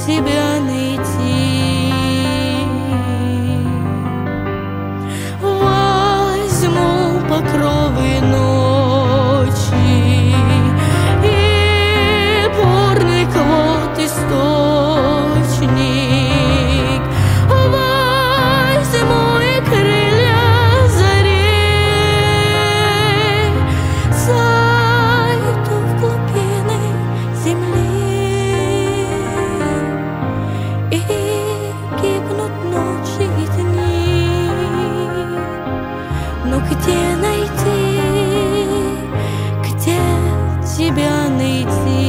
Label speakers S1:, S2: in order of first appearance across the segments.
S1: тебя найти. Возьму покровы ночи и бурных вод источник. Возьму и крылья зари, зайду в глубины земли, и гибнут ночи и дни. Но где найти, где тебя найти?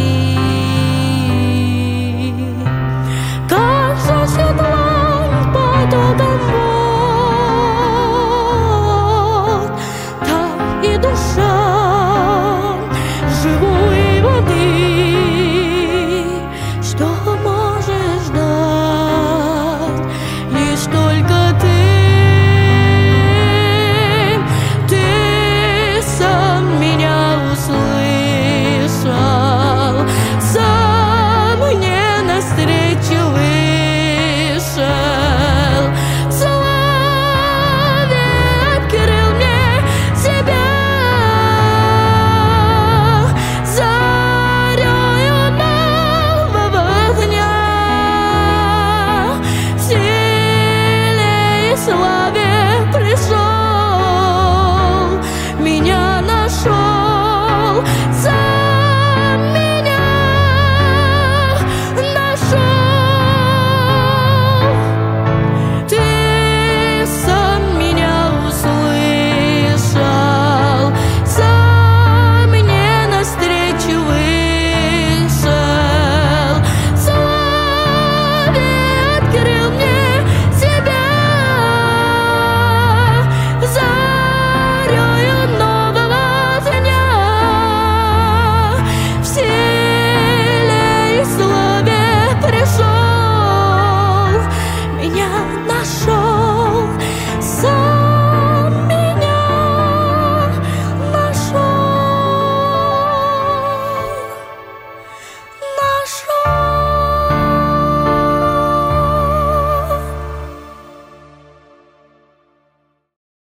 S1: Как же седлом потоком вод, так и душа живой воды. Что можешь дать лишь только ты? Ты сам меня услышал, сам мне навстречу вышел, в славе открыл мне себя. Зарею нового дня, в силе и славе пришел, меня нашел, сам меня нашел. Ты сам меня услышал, сам мне навстречу вышел, в славе открыл мне себя. Зарею нового дня, в силе и славе пришел, меня